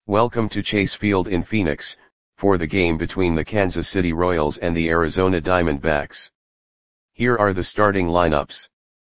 Welcome to Chase Field in Phoenix, for the game between the Kansas City Royals and the Arizona Diamondbacks. Here are the starting lineups.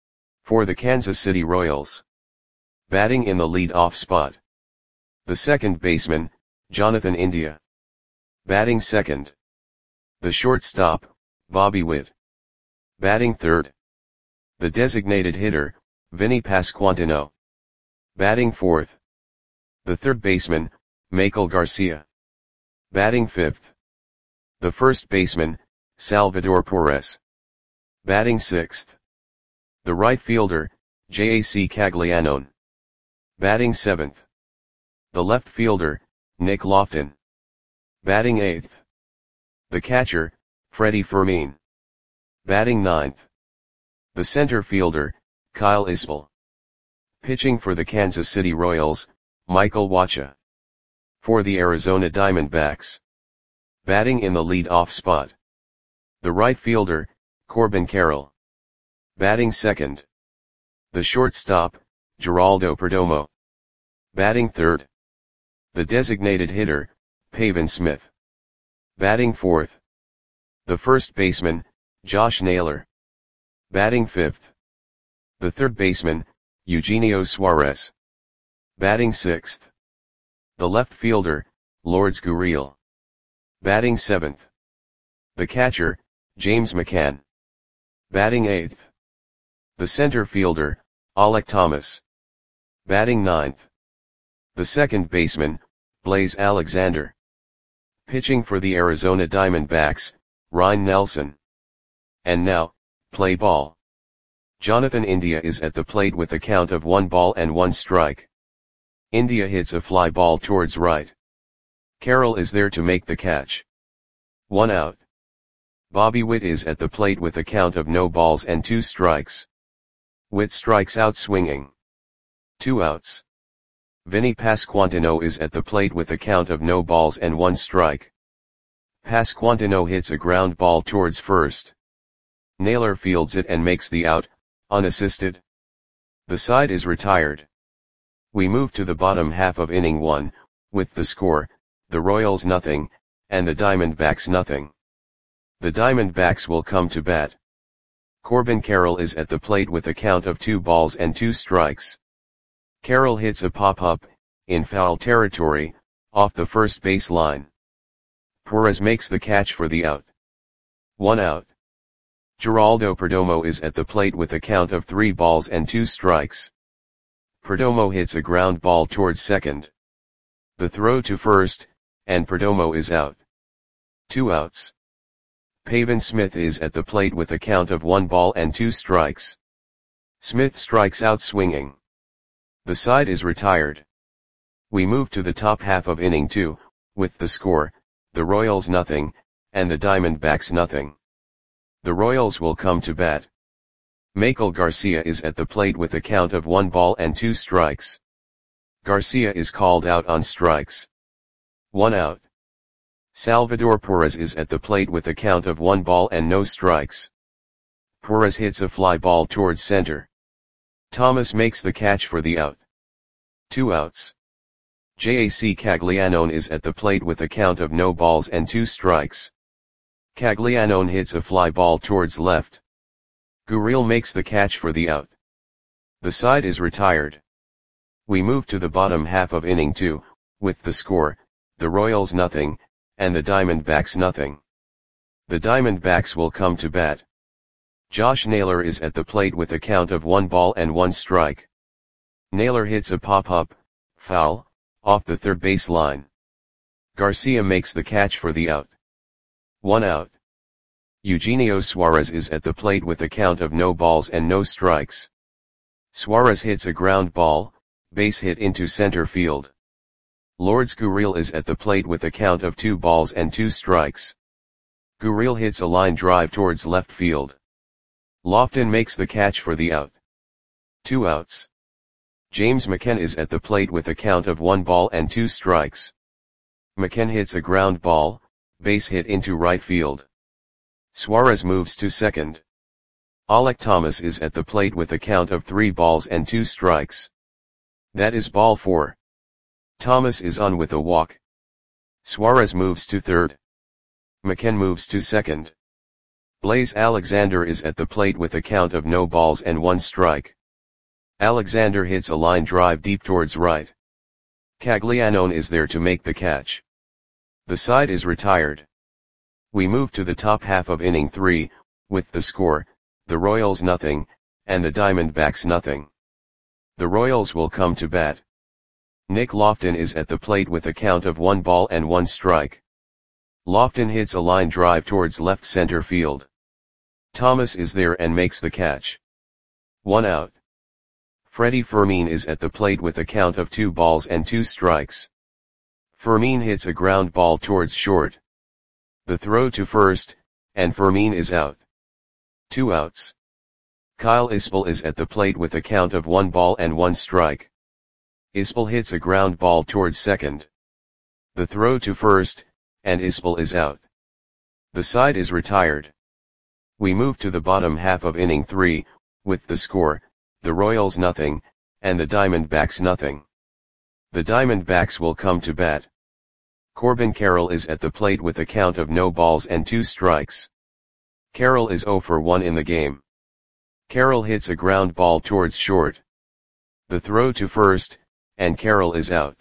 For the Kansas City Royals. Batting in the lead-off spot. The second baseman, Jonathan India. Batting second. The shortstop, Bobby Witt. Batting third. The designated hitter, Vinny Pasquantino. Batting fourth. The third baseman, Maikel Garcia. Batting fifth. The first baseman, Salvador Perez. Batting sixth. The right fielder, J.A.C. Caglianone. Batting seventh. The left fielder, Nick Loftin. Batting eighth. The catcher, Freddie Fermin. Batting ninth. The center fielder, Kyle Isbell. Pitching for the Kansas City Royals, Michael Wacha. For the Arizona Diamondbacks. Batting in the lead-off spot. The right fielder, Corbin Carroll. Batting second. The shortstop, Geraldo Perdomo. Batting third. The designated hitter, Pavin Smith. Batting fourth. The first baseman, Josh Naylor. Batting fifth. The third baseman, Eugenio Suarez. Batting sixth. The left fielder, Lourdes Gurriel. Batting seventh. The catcher, James McCann. Batting eighth. The center fielder, Alek Thomas. Batting ninth. The second baseman, Blaze Alexander. Pitching for the Arizona Diamondbacks, Ryne Nelson. And now, play ball. Jonathan India is at the plate with a count of 1-1 strike. India hits a fly ball towards right. Carroll is there to make the catch. 1 out. Bobby Witt is at the plate with a count of 0-2 strikes. Witt strikes out swinging. 2 outs. Vinny Pasquantino is at the plate with a count of 0-1 strike. Pasquantino hits a ground ball towards first. Naylor fields it and makes the out, unassisted. The side is retired. We move to the bottom half of inning 1, with the score, the Royals 0, and the Diamondbacks 0. The Diamondbacks will come to bat. Corbin Carroll is at the plate with a count of 2-2 strikes. Carroll hits a pop-up, in foul territory, off the first base line. Perez makes the catch for the out. 1 out. Geraldo Perdomo is at the plate with a count of 3-2 strikes. Perdomo hits a ground ball towards second. The throw to first, and Perdomo is out. 2 outs. Pavin Smith is at the plate with a count of 1-2 strikes. Smith strikes out swinging. The side is retired. We move to the top half of inning 2, with the score, the Royals 0, and the Diamondbacks 0. The Royals will come to bat. Maikel Garcia is at the plate with a count of 1-2 strikes. Garcia is called out on strikes. 1 out. Salvador Perez is at the plate with a count of 1-0 strikes. Perez hits a fly ball towards center. Thomas makes the catch for the out. 2 outs. J.A.C. Caglianone is at the plate with a count of 0-2 strikes. Caglianone hits a fly ball towards left. Gurriel makes the catch for the out. The side is retired. We move to the bottom half of inning 2, with the score, the Royals 0, and the Diamondbacks 0. The Diamondbacks will come to bat. Josh Naylor is at the plate with a count of 1-1 strike. Naylor hits a pop-up, foul, off the third base line. Garcia makes the catch for the out. 1 out. Eugenio Suarez is at the plate with a count of 0 strikes. Suarez hits a ground ball, base hit into center field. Lourdes Gurriel is at the plate with a count of 2 strikes. Gurriel hits a line drive towards left field. Loftin makes the catch for the out. 2 outs. James McCann is at the plate with a count of 1-2 strikes. McCann hits a ground ball, base hit into right field. Suarez moves to second. Alek Thomas is at the plate with a count of 3 balls and 2 strikes. That is ball 4. Thomas is on with a walk. Suarez moves to third. McCann moves to second. Blaise Alexander is at the plate with a count of no balls and 1 strike. Alexander hits a line drive deep towards right. Caglianone is there to make the catch. The side is retired. We move to the top half of inning 3, with the score, the Royals nothing, and the Diamondbacks nothing. The Royals will come to bat. Nick Lofton is at the plate with a count of 1 ball and 1 strike. Lofton hits a line drive towards left center field. Thomas is there and makes the catch. 1 out. Freddie Fermin is at the plate with a count of 2 balls and 2 strikes. Fermin hits a ground ball towards short. The throw to first, and Fermin is out. 2 outs. Kyle Isbell is at the plate with a count of 1 ball and 1 strike. Isbell hits a ground ball towards second. The throw to first, and Isbell is out. The side is retired. We move to the bottom half of inning 3, with the score, the Royals nothing, and the Diamondbacks nothing. The Diamondbacks will come to bat. Corbin Carroll is at the plate with a count of no balls and 2 strikes. Carroll is 0 for 1 in the game. Carroll hits a ground ball towards short. The throw to first, and Carroll is out.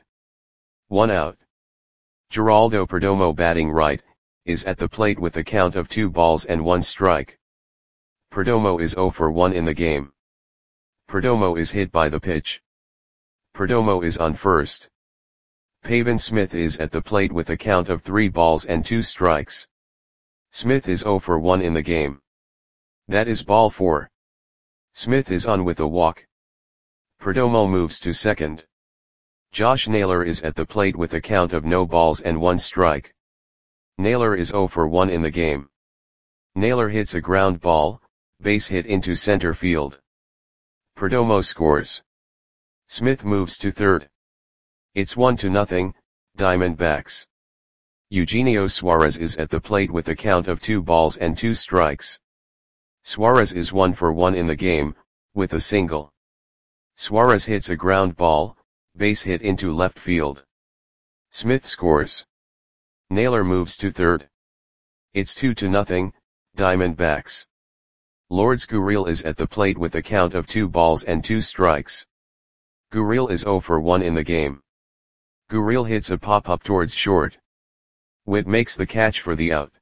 1 out. Geraldo Perdomo, batting right, is at the plate with a count of 2 balls and 1 strike. Perdomo is 0 for 1 in the game. Perdomo is hit by the pitch. Perdomo is on first. Pavin Smith is at the plate with a count of 3 balls and 2 strikes. Smith is 0 for 1 in the game. That is ball 4. Smith is on with a walk. Perdomo moves to second. Josh Naylor is at the plate with a count of no balls and 1 strike. Naylor is 0 for 1 in the game. Naylor hits a ground ball, base hit into center field. Perdomo scores. Smith moves to third. It's 1-0, Diamondbacks. Eugenio Suarez is at the plate with a count of 2 balls and 2 strikes. Suarez is 1 for 1 in the game, with a single. Suarez hits a ground ball, base hit into left field. Smith scores. Naylor moves to third. It's 2-0, Diamondbacks. Lourdes Gurriel is at the plate with a count of 2 balls and 2 strikes. Gurriel is 0 for 1 in the game. Gurriel hits a pop-up towards short. Witt makes the catch for the out.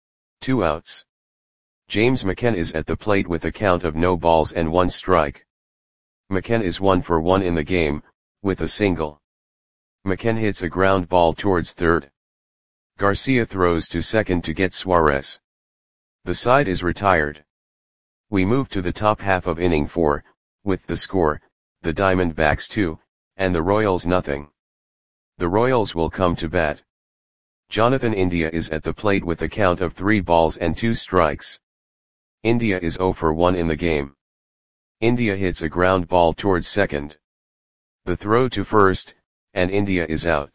2 outs. James McCann is at the plate with a count of no balls and 1 strike. McCann is 1 for 1 in the game, with a single. McCann hits a ground ball towards third. Garcia throws to second to get Suarez. The side is retired. We move to the top half of inning 4, with the score, the Diamondbacks 2, and the Royals nothing. The Royals will come to bat. Jonathan India is at the plate with a count of 3 balls and 2 strikes. India is 0 for 1 in the game. India hits a ground ball towards second. The throw to first, and India is out.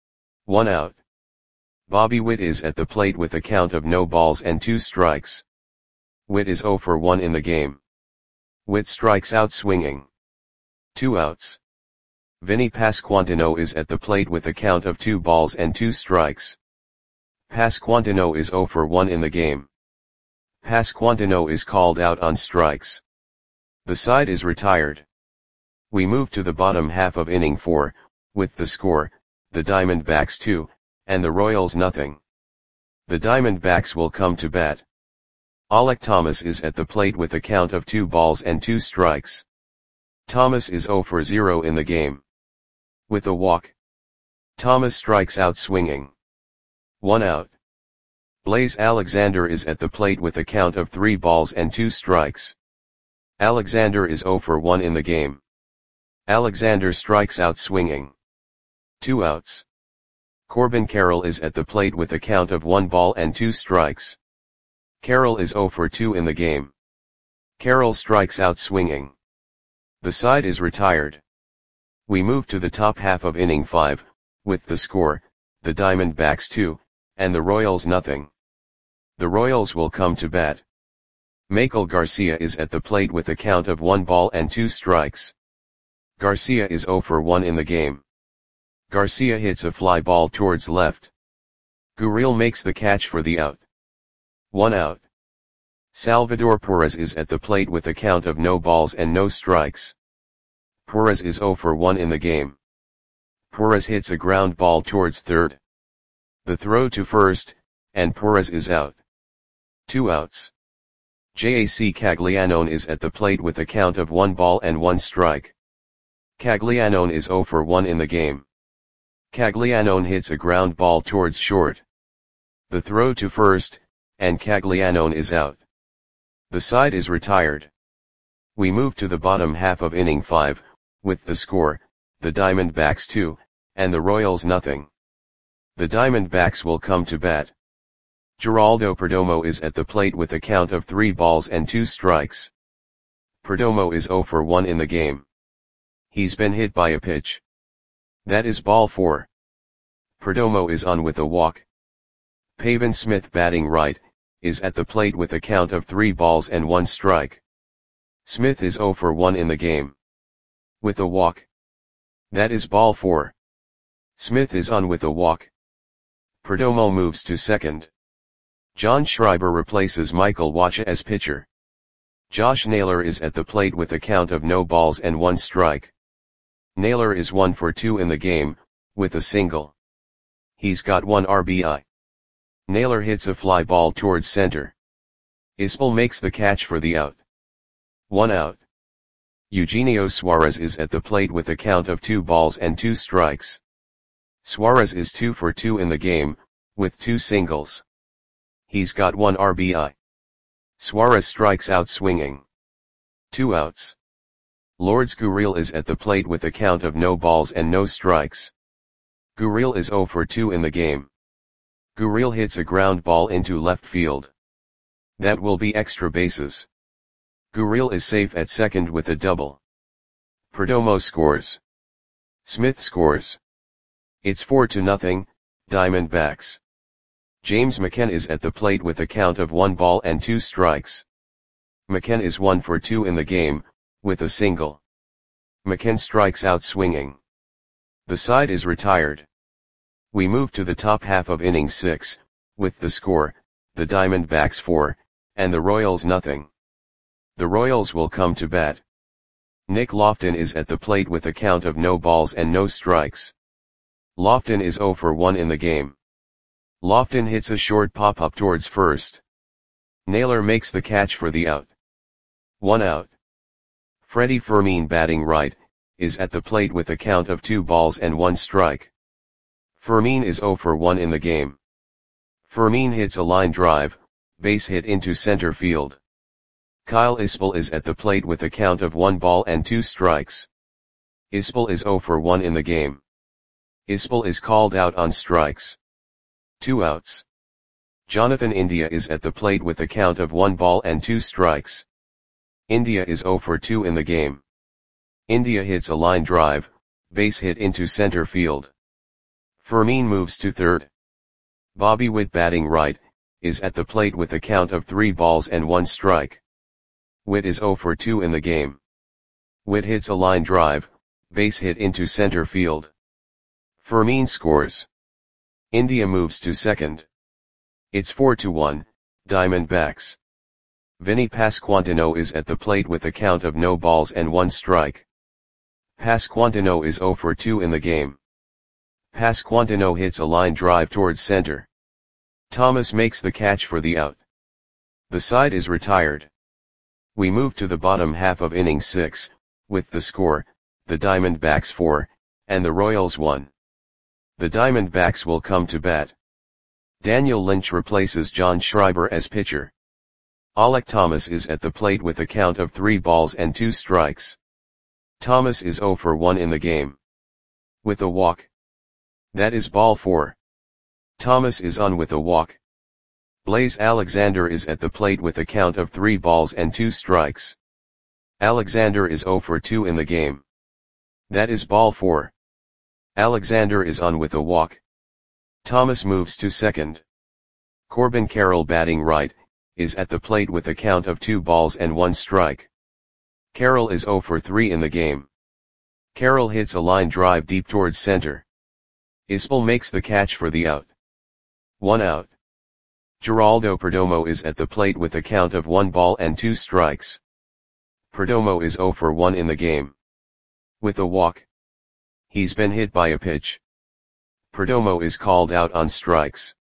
1 out. Bobby Witt is at the plate with a count of no balls and 2 strikes. Witt is 0 for 1 in the game. Witt strikes out swinging. 2 outs. Vinny Pasquantino is at the plate with a count of 2 balls and 2 strikes. Pasquantino is 0 for 1 in the game. Pasquantino is called out on strikes. The side is retired. We move to the bottom half of inning 4, with the score, the Diamondbacks 2, and the Royals nothing. The Diamondbacks will come to bat. Alek Thomas is at the plate with a count of 2 balls and 2 strikes. Thomas is 0 for 0 in the game. With a walk. Thomas strikes out swinging. 1 out. Blaise Alexander is at the plate with a count of 3 balls and 2 strikes. Alexander is 0 for 1 in the game. Alexander strikes out swinging. 2 outs. Corbin Carroll is at the plate with a count of 1 ball and 2 strikes. Carroll is 0 for 2 in the game. Carroll strikes out swinging. The side is retired. We move to the top half of inning 5, with the score, the Diamondbacks 2, and the Royals nothing. The Royals will come to bat. Maikel Garcia is at the plate with a count of 1 ball and 2 strikes. Garcia is 0 for 1 in the game. Garcia hits a fly ball towards left. Gurriel makes the catch for the out. 1 out. Salvador Perez is at the plate with a count of no balls and no strikes. Perez is 0 for 1 in the game. Perez hits a ground ball towards third. The throw to first, and Perez is out. 2 outs. JAC Caglianone is at the plate with a count of 1 ball and 1 strike. Caglianone is 0 for 1 in the game. Caglianone hits a ground ball towards short. The throw to first, and Caglianone is out. The side is retired. We move to the bottom half of inning 5, with the score, the Diamondbacks 2, and the Royals nothing. The Diamondbacks will come to bat. Geraldo Perdomo is at the plate with a count of 3 balls and 2 strikes. Perdomo is 0 for 1 in the game. He's been hit by a pitch. That is ball 4. Perdomo is on with a walk. Pavin Smith, batting right, is at the plate with a count of 3 balls and 1 strike. Smith is 0 for 1 in the game. With a walk. That is ball 4. Smith is on with a walk. Perdomo moves to second. John Schreiber replaces Michael Wacha as pitcher. Josh Naylor is at the plate with a count of no balls and 1 strike. Naylor is 1 for 2 in the game, with a single. He's got 1 RBI. Naylor hits a fly ball towards center. Isbell makes the catch for the out. 1 out. Eugenio Suarez is at the plate with a count of 2 balls and 2 strikes. Suarez is 2 for 2 in the game, with 2 singles. He's got 1 RBI. Suarez strikes out swinging. 2 outs. Lourdes Gurriel is at the plate with a count of no balls and no strikes. Gurriel is 0 for 2 in the game. Gurriel hits a ground ball into left field. That will be extra bases. Gurriel is safe at second with a double. Perdomo scores. Smith scores. It's 4-0, Diamondbacks. James McCann is at the plate with a count of 1 ball and 2 strikes. McCann is 1 for 2 in the game, with a single. McCann strikes out swinging. The side is retired. We move to the top half of inning 6, with the score, the Diamondbacks 4, and the Royals nothing. The Royals will come to bat. Nick Lofton is at the plate with a count of no balls and no strikes. Lofton is 0 for 1 in the game. Lofton hits a short pop-up towards first. Naylor makes the catch for the out. 1 out. Freddie Fermin, batting right, is at the plate with a count of 2 balls and 1 strike. Fermin is 0 for 1 in the game. Fermin hits a line drive, base hit into center field. Kyle Isbell is at the plate with a count of 1 ball and 2 strikes. Isbell is 0 for 1 in the game. Isbell is called out on strikes. 2 outs. Jonathan India is at the plate with a count of 1 ball and 2 strikes. India is 0 for 2 in the game. India hits a line drive, base hit into center field. Fermin moves to third. Bobby Witt, batting right, is at the plate with a count of 3 balls and 1 strike. Witt is 0 for 2 in the game. Witt hits a line drive, base hit into center field. Fermin scores. India moves to second. It's 4-1, Diamondbacks. Vinny Pasquantino is at the plate with a count of no balls and 1 strike. Pasquantino is 0 for 2 in the game. Pasquantino hits a line drive towards center. Thomas makes the catch for the out. The side is retired. We move to the bottom half of inning 6, with the score, the Diamondbacks 4, and the Royals 1. The Diamondbacks will come to bat. Daniel Lynch replaces John Schreiber as pitcher. Alek Thomas is at the plate with a count of 3 balls and 2 strikes. Thomas is 0 for 1 in the game. With a walk. That is ball 4. Thomas is on with a walk. Blaze Alexander is at the plate with a count of 3 balls and 2 strikes. Alexander is 0 for 2 in the game. That is ball 4. Alexander is on with a walk. Thomas moves to second. Corbin Carroll, batting right, is at the plate with a count of 2 balls and 1 strike. Carroll is 0 for 3 in the game. Carroll hits a line drive deep towards center. Ispal makes the catch for the out. 1 out. Geraldo Perdomo is at the plate with a count of 1 ball and 2 strikes. Perdomo is 0 for 1 in the game. With a walk. He's been hit by a pitch. Perdomo is called out on strikes.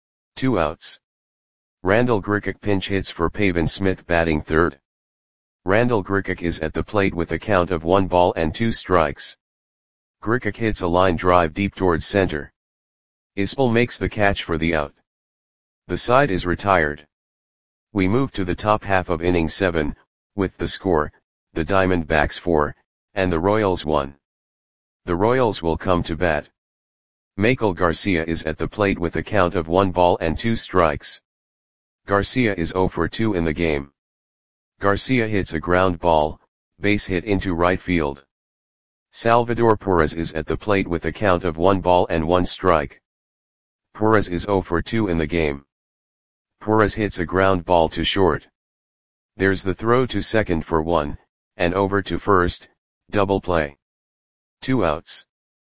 2 outs. Randall Grichuk pinch hits for Pavin Smith batting third. Randall Grichuk is at the plate with a count of 1 ball and 2 strikes. Grichuk hits a line drive deep towards center. Ispal makes the catch for the out. The side is retired. We move to the top half of inning 7, with the score, the Diamondbacks 4, and the Royals 1. The Royals will come to bat. Michael Garcia is at the plate with a count of 1 ball and 2 strikes. Garcia is 0 for 2 in the game. Garcia hits a ground ball, base hit into right field. Salvador Perez is at the plate with a count of 1 ball and 1 strike. Perez is 0 for 2 in the game. Perez hits a ground ball to short. There's the throw to second for 1, and over to first, double play. 2 outs.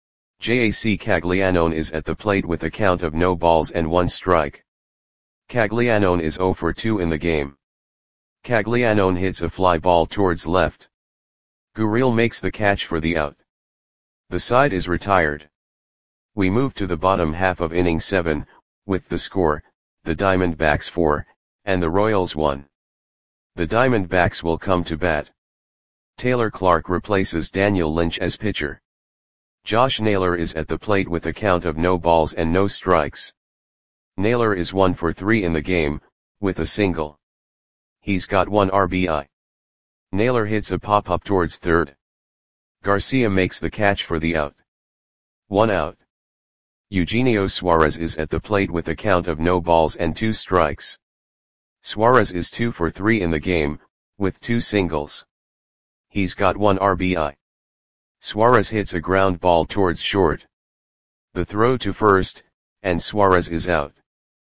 JAC Caglianone is at the plate with a count of no balls and 1 strike. Caglianone is 0 for 2 in the game. Caglianone hits a fly ball towards left. Gurriel makes the catch for the out. The side is retired. We move to the bottom half of inning 7, with the score, the Diamondbacks 4, and the Royals 1. The Diamondbacks will come to bat. Taylor Clark replaces Daniel Lynch as pitcher. Josh Naylor is at the plate with a count of no balls and no strikes. Naylor is 1 for 3 in the game, with a single. He's got 1 RBI. Naylor hits a pop-up towards third. Garcia makes the catch for the out. 1 out. Eugenio Suarez is at the plate with a count of no balls and 2 strikes. Suarez is 2 for 3 in the game, with 2 singles. He's got 1 RBI. Suarez hits a ground ball towards short. The throw to first, and Suarez is out.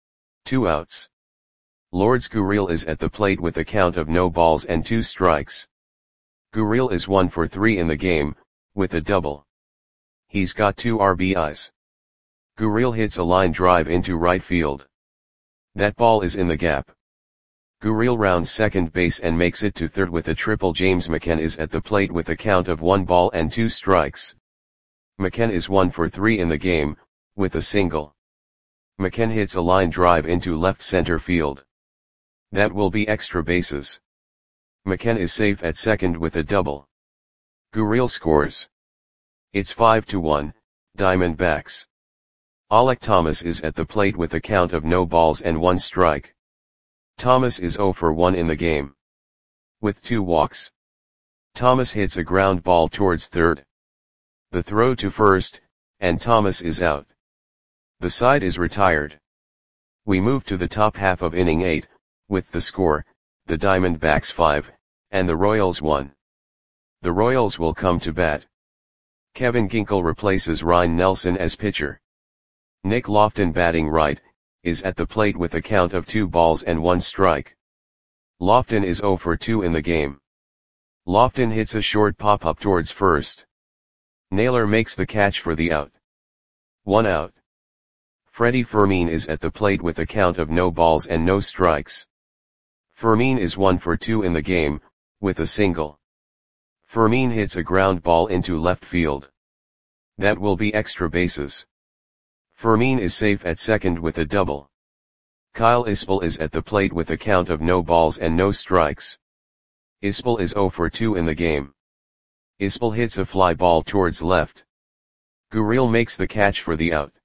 2 outs. Lourdes Gurriel is at the plate with a count of no balls and 2 strikes. Gurriel is 1 for 3 in the game, with a double. He's got 2 RBIs. Gurriel hits a line drive into right field. That ball is in the gap. Gurriel rounds second base and makes it to third with a triple. James McCann is at the plate with a count of 1 ball and 2 strikes. McCann is 1 for 3 in the game, with a single. McCann hits a line drive into left center field. That will be extra bases. McCann is safe at second with a double. Gurriel scores. It's 5-1, Diamondbacks. Alek Thomas is at the plate with a count of no balls and 1 strike. Thomas is 0 for 1 in the game. With 2 walks. Thomas hits a ground ball towards third. The throw to first, and Thomas is out. The side is retired. We move to the top half of inning 8, with the score, the Diamondbacks 5, and the Royals 1. The Royals will come to bat. Kevin Ginkel replaces Ryan Nelson as pitcher. Nick Lofton batting right, is at the plate with a count of 2 balls and 1 strike. Lofton is 0 for 2 in the game. Lofton hits a short pop-up towards first. Naylor makes the catch for the out. 1 out. Freddie Fermin is at the plate with a count of no balls and no strikes. Fermin is 1 for 2 in the game, with a single. Fermin hits a ground ball into left field. That will be extra bases. Fermin is safe at second with a double. Kyle Ispal is at the plate with a count of no balls and no strikes. Ispal is 0 for 2 in the game. Ispal hits a fly ball towards left. Gurriel makes the catch for the out.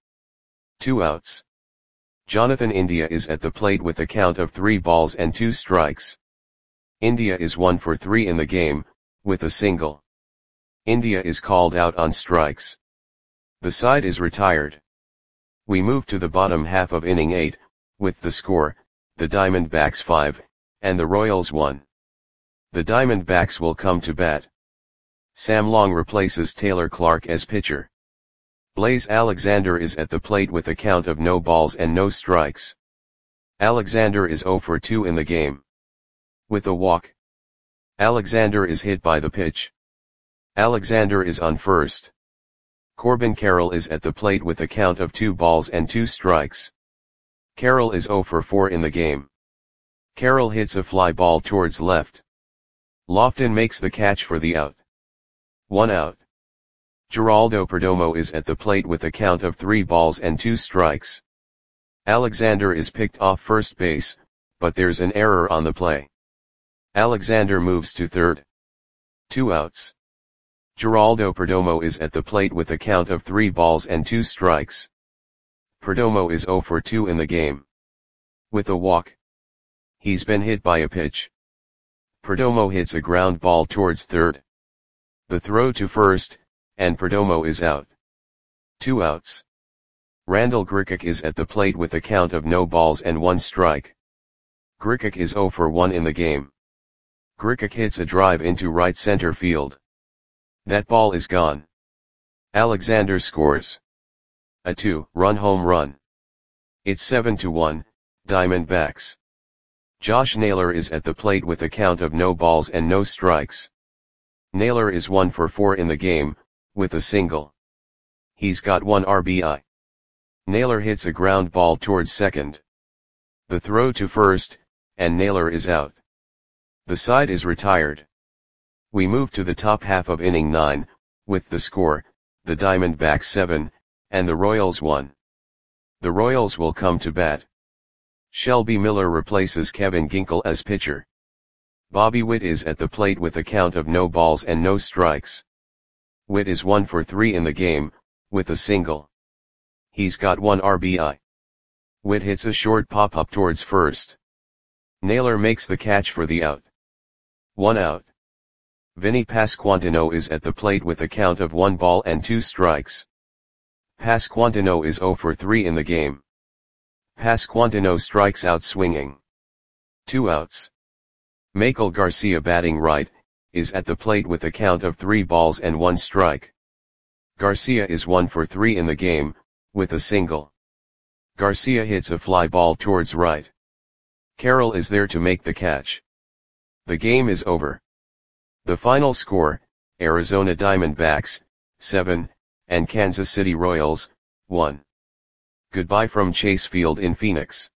2 outs. Jonathan India is at the plate with a count of 3 balls and 2 strikes. India is 1 for 3 in the game, with a single. India is called out on strikes. The side is retired. We move to the bottom half of inning 8, with the score, the Diamondbacks 5, and the Royals 1. The Diamondbacks will come to bat. Sam Long replaces Taylor Clark as pitcher. Blaze Alexander is at the plate with a count of no balls and no strikes. Alexander is 0 for 2 in the game. With a walk. Alexander is hit by the pitch. Alexander is on first. Corbin Carroll is at the plate with a count of 2 balls and 2 strikes. Carroll is 0 for 4 in the game. Carroll hits a fly ball towards left. Lofton makes the catch for the out. 1 out. Geraldo Perdomo is at the plate with a count of 3 balls and 2 strikes. Alexander is picked off first base, but there's an error on the play. Alexander moves to third. 2 outs. Geraldo Perdomo is at the plate with a count of 3 balls and 2 strikes. Perdomo is 0 for 2 in the game. With a walk. He's been hit by a pitch. Perdomo hits a ground ball towards third. The throw to first, and Perdomo is out. 2 outs. Randal Grichuk is at the plate with a count of no balls and 1 strike. Grichuk is 0 for 1 in the game. Grichuk hits a drive into right center field. That ball is gone. Alexander scores a 2-run home run. It's 7-1, Diamondbacks. Josh Naylor is at the plate with a count of no balls and no strikes. Naylor is 1 for 4 in the game, with a single. He's got 1 RBI. Naylor hits a ground ball towards second. The throw to first, and Naylor is out. The side is retired. We move to the top half of inning 9, with the score, the Diamondbacks 7, and the Royals 1. The Royals will come to bat. Shelby Miller replaces Kevin Ginkel as pitcher. Bobby Witt is at the plate with a count of no balls and no strikes. Witt is 1 for 3 in the game, with a single. He's got 1 RBI. Witt hits a short pop-up towards first. Naylor makes the catch for the out. 1 out. Vinny Pasquantino is at the plate with a count of 1 ball and 2 strikes. Pasquantino is 0 for 3 in the game. Pasquantino strikes out swinging. 2 outs. Michael Garcia, batting right, is at the plate with a count of 3 balls and 1 strike. Garcia is 1 for 3 in the game, with a single. Garcia hits a fly ball towards right. Carroll is there to make the catch. The game is over. The final score, Arizona Diamondbacks, 7, and Kansas City Royals, 1. Goodbye from Chase Field in Phoenix.